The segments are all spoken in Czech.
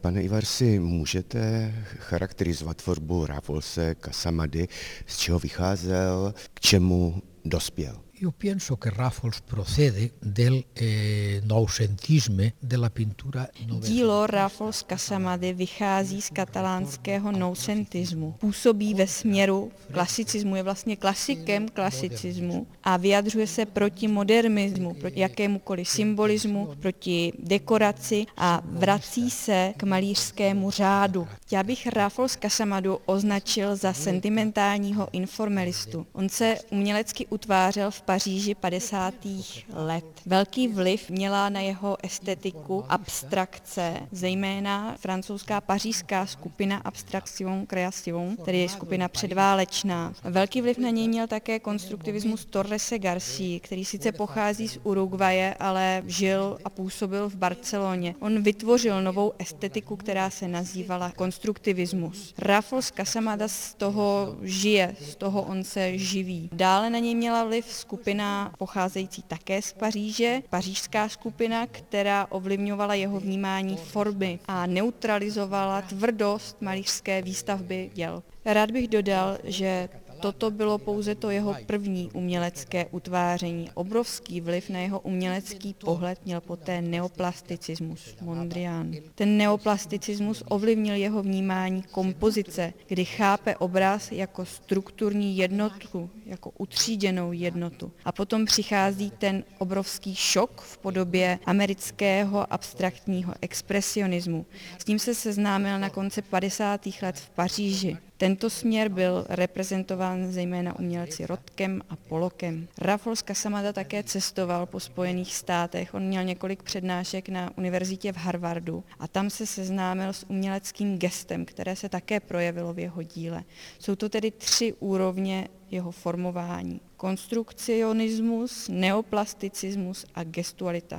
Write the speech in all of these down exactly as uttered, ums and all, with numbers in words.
Pane Ivarsi, můžete charakterizovat tvorbu Rafolse Casamady, z čeho vycházel, k čemu dospěl? Io penso che Raffles procede del eh, noucentisme della pintura novella. Dílo Rafols Casamady vychází z katalánského noucentismu. Působí ve směru klasicismu, je vlastně klasikem klasicismu a vyjadřuje se proti modernismu, proti jakémukoliv symbolismu, proti dekoraci a vrací se k malířskému řádu. Já bych Rafols Casamadu označil za sentimentálního informelistu. On se umělecky utvářel v Paříži padesátých let. Velký vliv měla na jeho estetiku abstrakce, zejména francouzská pařížská skupina Abstraction Création, tedy je skupina předválečná. Velký vliv na něj měl také konstruktivismus Torrese Garcí, který sice pochází z Uruguaye, ale žil a působil v Barceloně. On vytvořil novou estetiku, která se nazývala konstruktivismus. Rafols Casamada z toho žije, z toho on se živí. Dále na něj měla vliv skupina pocházející také z Paříže, pařížská skupina, která ovlivňovala jeho vnímání formy a neutralizovala tvrdost malířské výstavby děl. Rád bych dodal, že toto bylo pouze to jeho první umělecké utváření. Obrovský vliv na jeho umělecký pohled měl poté neoplasticismus Mondrian. Ten neoplasticismus ovlivnil jeho vnímání kompozice, kdy chápe obraz jako strukturní jednotku, jako utříděnou jednotu. A potom přichází ten obrovský šok v podobě amerického abstraktního expresionismu. S ním se seznámil na konci padesátých let v Paříži. Tento směr byl reprezentován zejména umělci Rothkem a Pollockem. Rafols Casamada také cestoval po Spojených státech. On měl několik přednášek na univerzitě v Harvardu a tam se seznámil s uměleckým gestem, které se také projevilo v jeho díle. Jsou to tedy tři úrovně jeho formování. Konstrukcionismus, neoplasticismus a gestualita.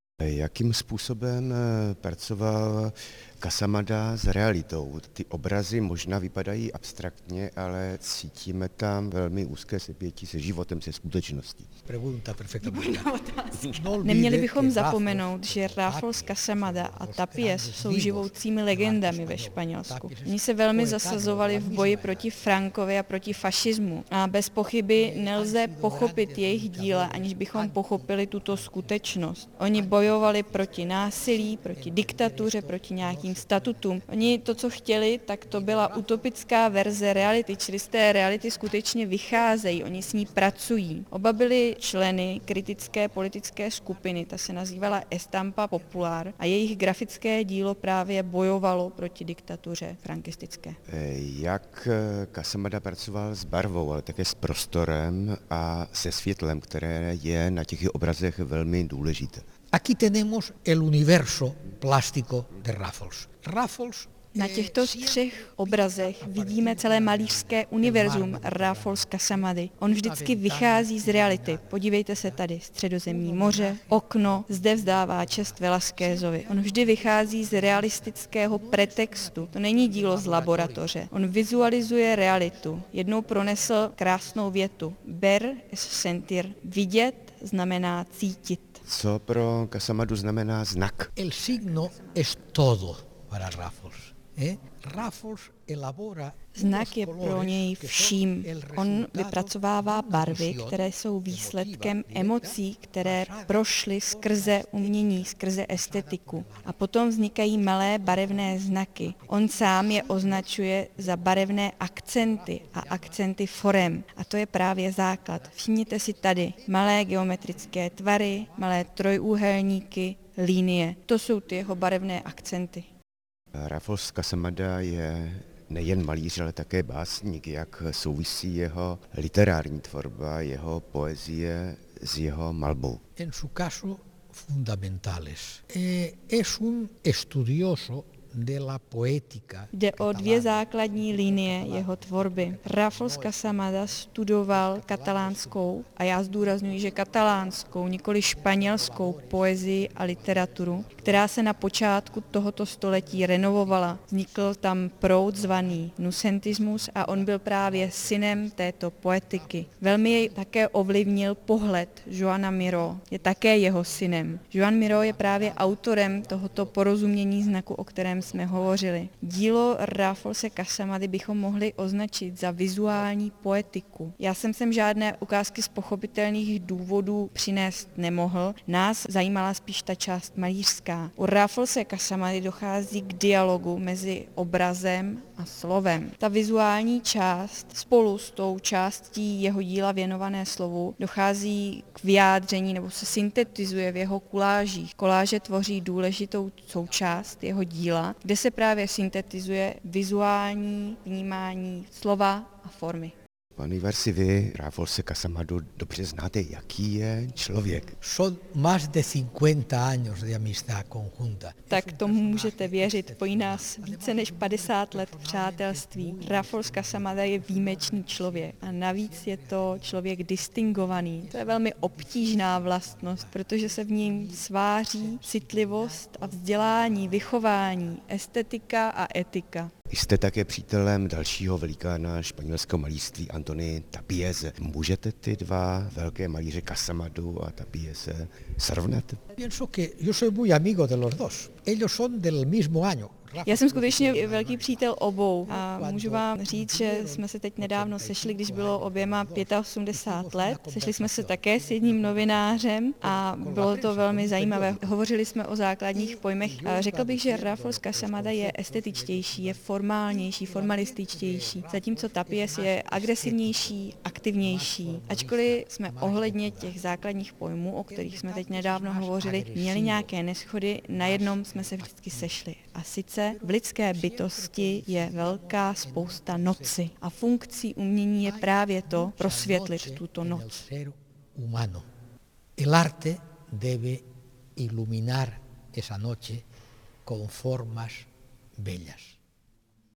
Jakým způsobem pracoval Casamada s realitou? Ty obrazy možná vypadají abstraktně, ale cítíme tam velmi úzké sepětí se životem, se skutečností. Neměli bychom zapomenout, že Rafols Casamada a Tapies jsou živoucími legendami ve Španělsku. Oni se velmi zasazovali v boji proti Frankovi a proti fašismu. A bez pochyby nelze pochopit jejich díla, aniž bychom pochopili tuto skutečnost. Oni bojovali proti násilí, proti diktatuře, proti nějakým statutům. Oni to, co chtěli, tak to byla utopická verze reality, čili z té reality skutečně vycházejí, oni s ní pracují. Oba byli členy kritické politické skupiny, ta se nazývala Estampa Popular a jejich grafické dílo právě bojovalo proti diktatuře frankistické. Jak Casamada pracoval s barvou, ale také s prostorem a se světlem, které je na těch obrazech velmi důležité? Aquí tenemos el universo plástico de Rafols. Rafols Na těchto třech obrazech vidíme celé malířské univerzum Rafols Casamady. On vždycky vychází z reality. Podívejte se tady, Středozemní moře, okno, zde vzdává čest Velasquézovi. On vždy vychází z realistického pretextu. To není dílo z laboratoře. On vizualizuje realitu. Jednou pronesl krásnou větu. Ver es sentir. Vidět znamená cítit. Co pro Casamadu znamená znak? El signo es todo para Rafols. Eh? Rafols elabora Znak je pro něj vším. On vypracovává barvy, které jsou výsledkem emocí, které prošly skrze umění, skrze estetiku. A potom vznikají malé barevné znaky. On sám je označuje za barevné akcenty a akcenty forem. A to je právě základ. Všimněte si tady malé geometrické tvary, malé trojúhelníky, linie. To jsou ty jeho barevné akcenty. Rafols Casamada je nejen malíř, ale také básník. Jak souvisí jeho literární tvorba, jeho poezie s jeho malbou? En su caso fundamentales. Eh, es un estudioso de la poética. Jde o dvě základní linie jeho tvorby. Rafols Casamada studoval katalánskou, a já zdůrazňuji, že katalánskou, nikoli španělskou poezii a literaturu, která se na počátku tohoto století renovovala. Vznikl tam proud zvaný nucentismus a on byl právě synem této poetiky. Velmi jej také ovlivnil pohled Joana Miró. Je také jeho synem. Joan Miró je právě autorem tohoto porozumění znaku, o kterém jsme hovořili. Dílo Rafolse Casamady bychom mohli označit za vizuální poetiku. Já jsem sem žádné ukázky z pochopitelných důvodů přinést nemohl, nás zajímala spíš ta část malířská. U Rafolse Casamady dochází k dialogu mezi obrazem a slovem. Ta vizuální část spolu s tou částí jeho díla věnované slovu dochází k vyjádření nebo se syntetizuje v jeho kolážích. Koláže tvoří důležitou součást jeho díla, kde se právě syntetizuje vizuální vnímání slova a formy. Pan Ivarsi, vy Rafolse Casamadu dobře znáte, jaký je člověk. Son más de cincuenta años de amistad conjunta. Tak tomu můžete věřit, pojí nás více než padesát let přátelství. Rafols Casamada je výjimečný člověk a navíc je to člověk distingovaný. To je velmi obtížná vlastnost, protože se v něm sváří citlivost a vzdělání, vychování, estetika a etika. Jste také přítelem dalšího velikána španělského malířství Antony Tapiese. Můžete ty dva velké malíře Casamadu a Tapiese srovnat? Pienso que yo soy muy amigo de los dos. Ellos son del mismo año. Já jsem skutečně velký přítel obou a můžu vám říct, že jsme se teď nedávno sešli, když bylo oběma osmdesát pět let. Sešli jsme se také s jedním novinářem a bylo to velmi zajímavé. Hovořili jsme o základních pojmech. Řekl bych, že Rafols Casamada je estetičtější, je formálnější, formalističtější, zatímco Tapies je agresivnější, aktivnější. Ačkoliv jsme ohledně těch základních pojmů, o kterých jsme teď nedávno hovořili, měli nějaké neschody, na jednom jsme se vždycky sešli. A sice v lidské bytosti je velká spousta noci a funkcí umění je právě to prosvětlit tuto noc. El arte debe iluminar esa noche con formas bellas.